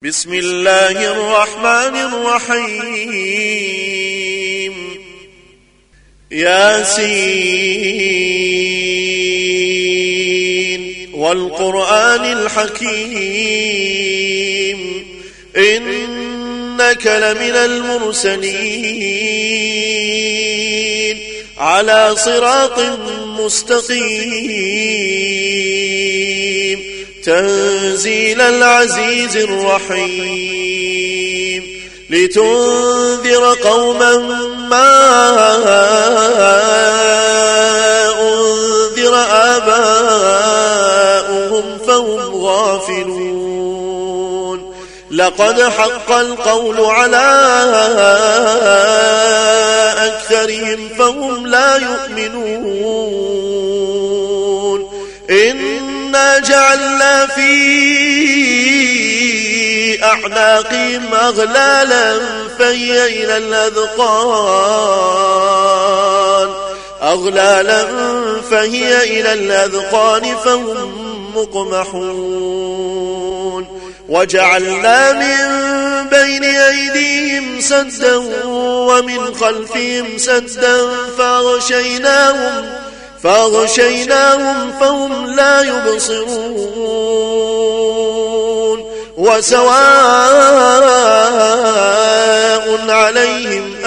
بسم الله الرحمن الرحيم ياسين والقرآن الحكيم إنك لمن المرسلين على صراط مستقيم تنزيل العزيز الرحيم لتنذر قوما ما أنذر آباؤهم فهم غافلون لقد حق القول على أكثرهم فهم لا يؤمنون إنا جعلنا في أعناقهم أغلالا فهي إلى الأذقان فهم مقمحون وجعلنا من بين أيديهم سدا ومن خلفهم سدا فأغشيناهم فهم لا يبصرون وسواء عليهم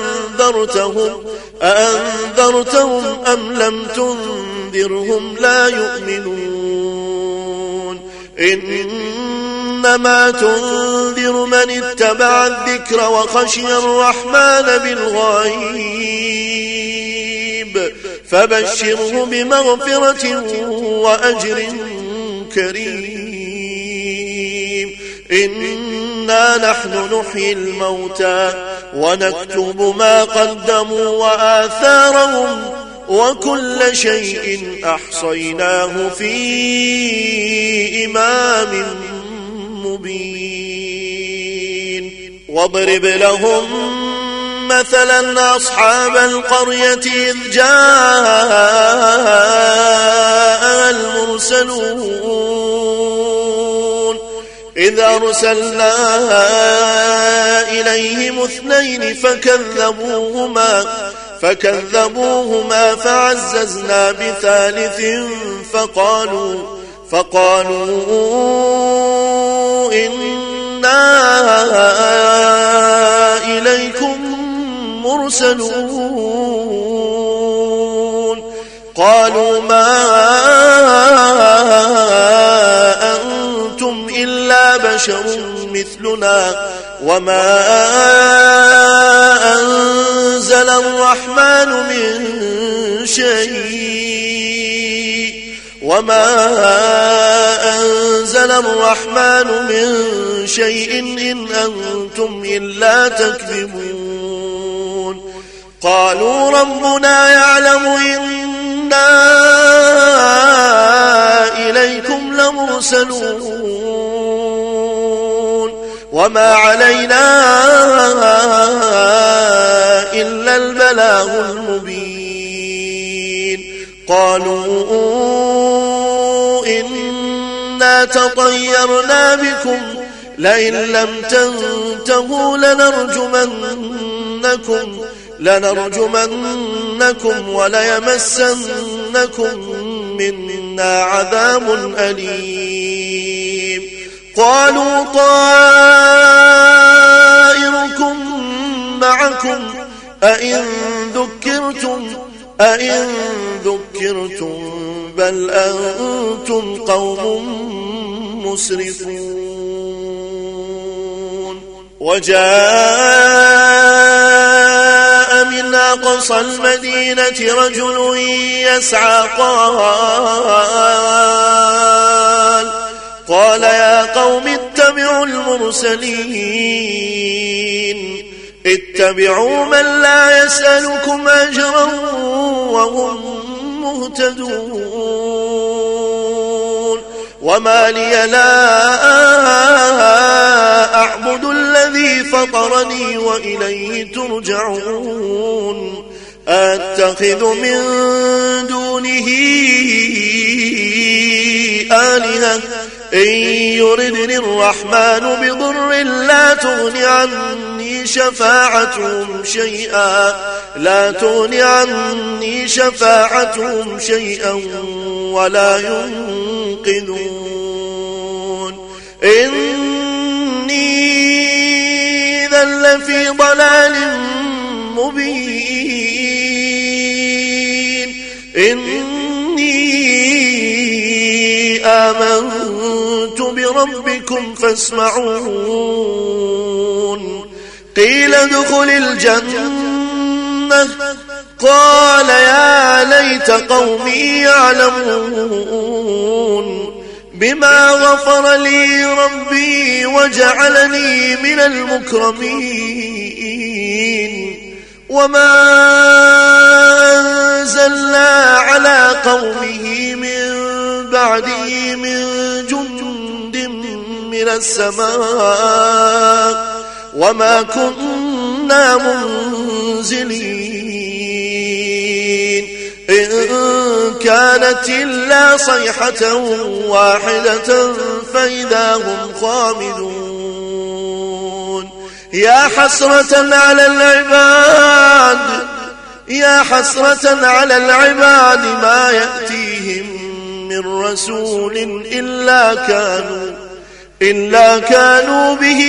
أأنذرتهم أم لم تنذرهم لا يؤمنون إنما تنذر من اتبع الذكر وخشي الرحمن بالغيب فبشره بمغفرة وأجر كريم إنا نحن نحيي الموتى ونكتب ما قدموا وآثارهم وكل شيء أحصيناه في إمام مبين واضرب لهم مثلا أصحاب القرية إذ جاء المرسلون إذ أرسلنا إليهم 2 فكذبوهما فعززنا ب3 فقالوا إنا إليكم مرسلون قالوا ما أنتم إلا بشر مثلنا وما أنزل الرحمن من شيء إن أنتم إلا تكذبون قالوا ربنا يعلم إنا إليكم لمرسلون وما علينا إلا البلاغ المبين قالوا إنا تطيرنا بكم لئن لم تنتهوا لنرجمنكم وليمسنكم منا عذاب أليم قالوا طائركم معكم أئن ذكرتم بل أنتم قوم مسرفون وجاء من أقصى المدينة رجل يسعى قال يا قوم اتبعوا المرسلين اتبعوا من لا يسألكم أجرا وهم مهتدون وما لي لا أعبد الذي فطرني وإليه ترجعون أتخذ من دونه آلهة إن يردني الرحمن بضر لا تغني عني شفاعتهم شيئا ولا ينقذون إني إذا لفي ضلال مبين إني آمنت بربكم فاسمعون قيل ادخل الجنة قال يا ليت قومي يعلمون بما غفر لي ربي وجعلني من المكرمين وما أنزلنا على قومه من بعده من جند من السماء وما كنا منزلين إن كانت إلا صيحة واحدة فإذا هم خامدون يا حسرة على العباد ما يأتيهم من رسول إلا كانوا به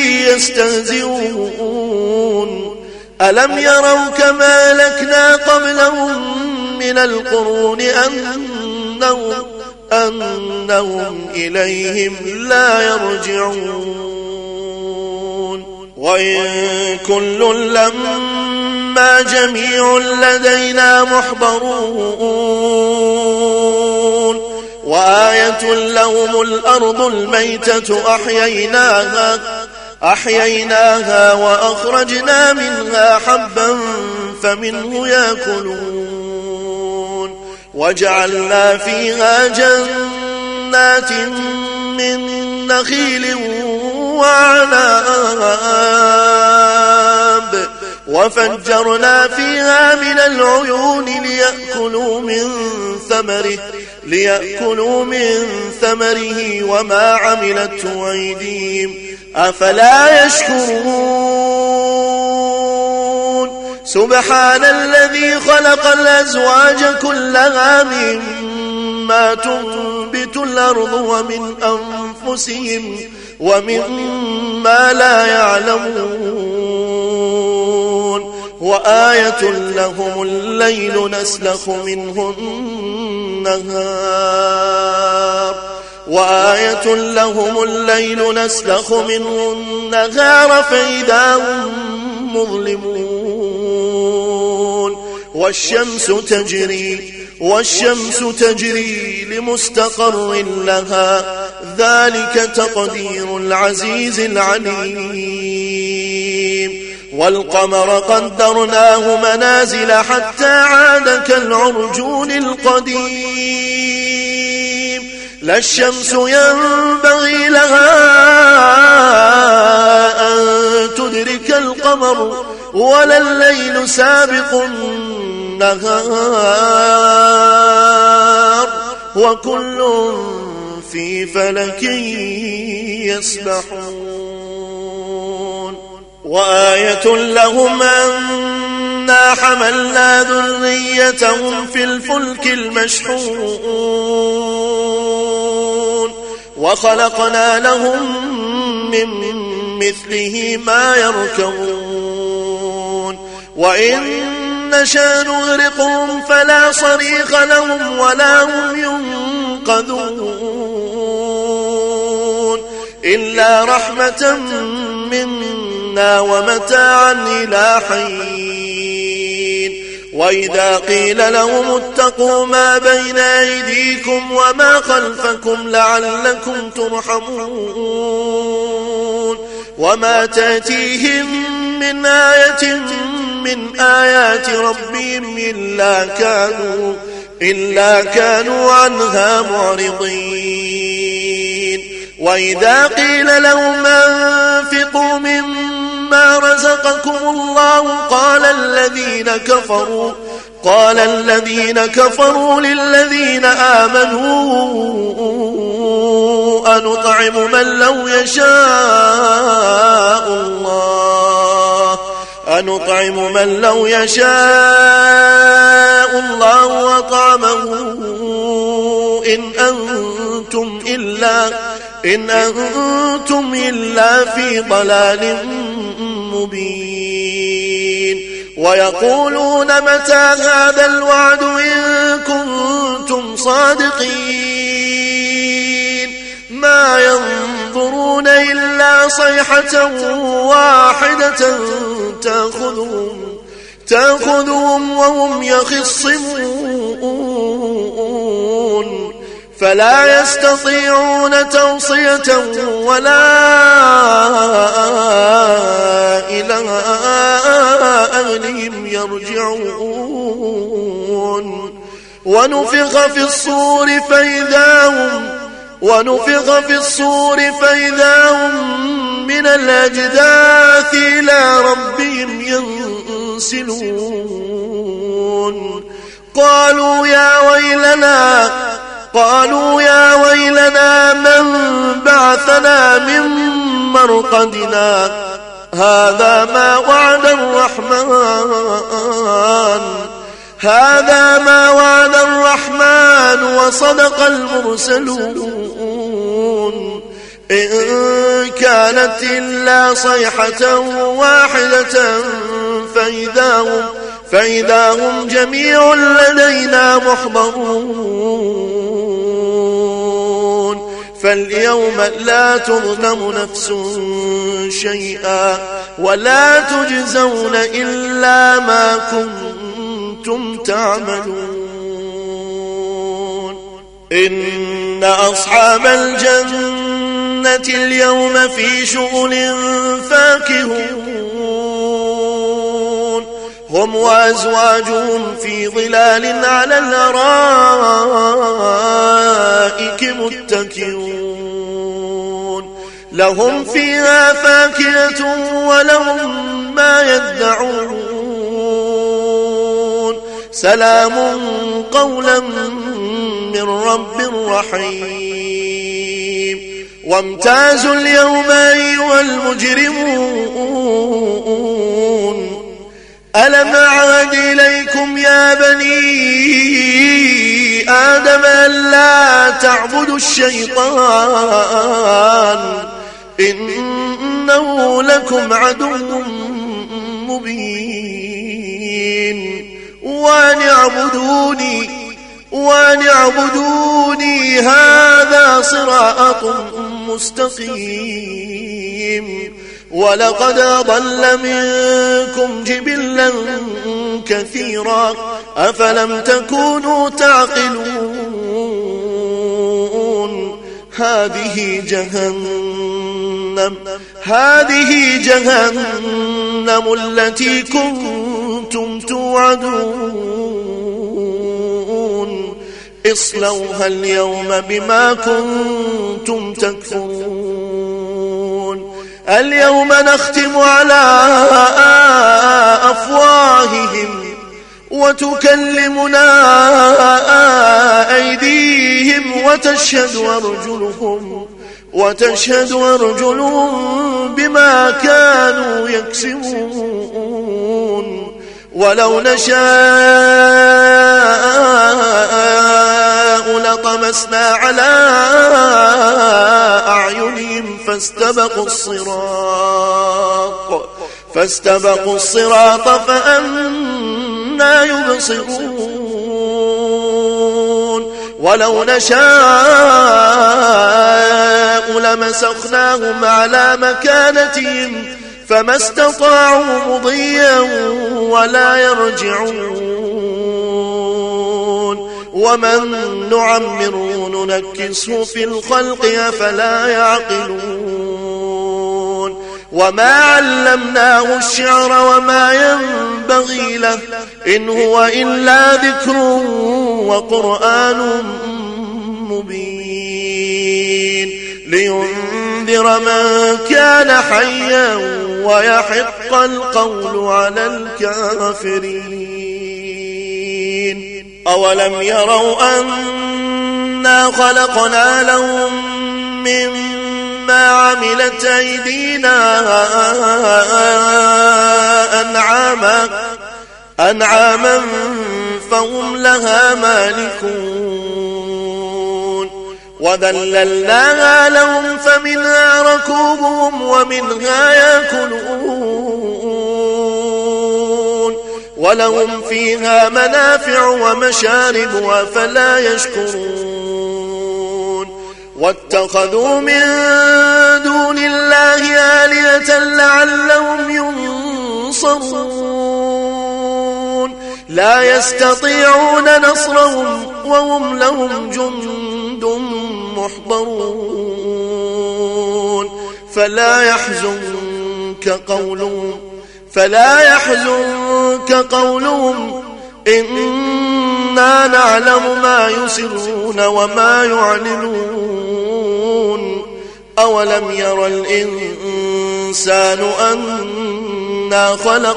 يستهزئون ألم يروا كما أهلكنا قبلهم من القرون أنهم إليهم لا يرجعون وإن كل لما جميع لدينا محضرون وآية لهم الأرض الميتة أحييناها وأخرجنا منها حبا فمنه يأكلون وجعلنا فيها جنات من نخيل وعناب وفجرنا فيها من العيون ليأكلوا من ثمره وما عملته أيديهم أفلا يشكرون سبحان الذي خلق الأزواج كلها مما تنبت الأرض ومن أنفسهم ومما لا يعلمون وآية لهم الليل نسلخ منه النهار فإذا هم مظلمون والشمس تجري لمستقر لها ذلك تقدير العزيز العليم والقمر قدرناه منازل حتى عاد كالعرجون القديم لا الشمس ينبغي لها أن تدرك القمر ولا الليل سابق النهار وكل في فلك يسبحون وآية لهم أنا حملنا ذريتهم في الفلك المشحون وخلقنا لهم من مثله ما يركبون وإن نشأ نغرقهم فلا صريخ لهم ولا هم ينقذون إلا رحمة منا ومتاعا إلى حين وإذا قيل لهم اتقوا ما بين أيديكم وما خلفكم لعلكم ترحمون وما تأتيهم من آية من آيات ربهم إلا كانوا عنها معرضين وإذا قيل لهم أنفقوا مما رزقكم الله قال الذين كفروا للذين آمنوا أنطعم من لو يشاء الله وطعمه إن أنتم إلا في ضلال مبين. ويقولون متى هذا الوعد إن كنتم صادقين ما ينظرون إلا صيحة واحدة تأخذهم وهم يخصمون فلا يستطيعون توصية ولا إلى أهلهم يرجعون. ونفخ في الصور فإذا هم من الأجداث إلى ربهم ينسلون. قالوا يا ويلنا من بعثنا من مرقدنا هذا ما وعد الرحمن وصدق المرسلون. إن كانت إلا صيحة واحدة فإذا هم جميع لدينا محضرون. فاليوم لا تظلم نفس شيئا ولا تجزون إلا ما كنتم تعملون. إن أصحاب الجنة اليوم في شغل فاكهون هم وأزواجهم في ظلال على الأرائك متكئون لهم فيها فاكهة ولهم ما يدعون سلام قولا من رب رحيم. وامتازوا اليوم أيها المجرمون ألم أعهد إليكم يا بني آدم ألا تعبدوا الشيطان إنه لكم عدو مبين وأن اعبدوني هذا صراط مستقيم. ولقد أضل منكم جبلا كثيرا أفلم تكونوا تعقلون. هذه جهنم التي كنتم توعدون اصلوها اليوم بما كنتم تكفرون. اليوم نختم على أفواههم وتكلمنا أيديهم وتشهد أرجلهم بما كانوا يكسبون. ولو نشاء لطمسنا على أعينهم فاستبقوا الصراط فأنى يبصرون. ولو نشاء لمسخناهم على مكانتهم فما استطاعوا مضيا ولا يرجعون. ومن نعمره ننكسه في الخلق أفلا يعقلون. وما علمناه الشعر وما ينبغي له إن هو إلا ذكر وقرآن مبين لينذر من كان حيا ويحق القول على الكافرين. أولم يروا أنا خلقنا لهم مما عملت أيدينا أنعاما فهم لها مالكون وذللناها لهم فمنها ركوبهم ومنها يأكلون ولهم فيها منافع ومشارب أفلا يشكرون واتخذوا من دون الله آلهة لعلهم ينصرون لا يستطيعون نصرهم وهم لهم جند محضرون فلا يحزنك قولهم إنا نعلم ما يسرون وما يعلنون أولم ير الإنسان أنا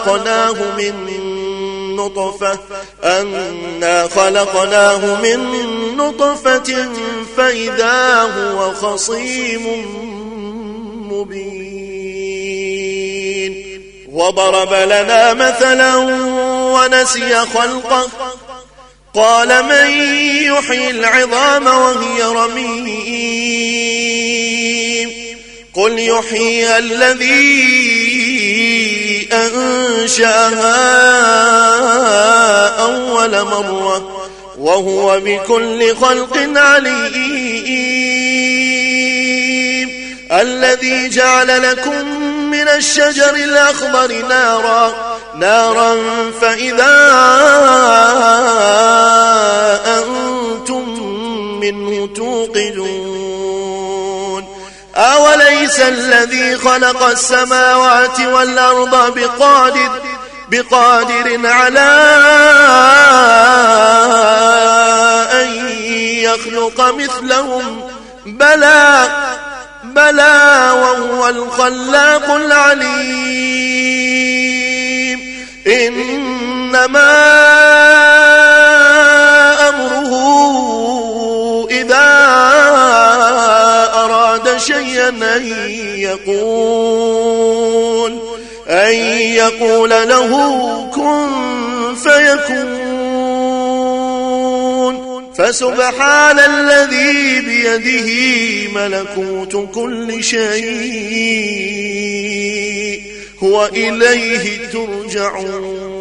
خلقناه من نطفة فإذا هو خصيم مبين وضرب لنا مثلا ونسي خلقه قال من يحيي العظام وهي رميم قل يحييها الذي أنشأها أول مرة وهو بكل خلق عليم الذي جعل لكم من الشجر الأخضر نارا فإذا أنتم منه توقدون أوليس الذي خلق السماوات والأرض بقادر على أن يخلق مثلهم بلى وهو الخلاق العليم إنما أمره إذا أراد شيئا أن يقول له كن فيكون فسبحان الذي بيده ملكوت كل شيء وإليه ترجعون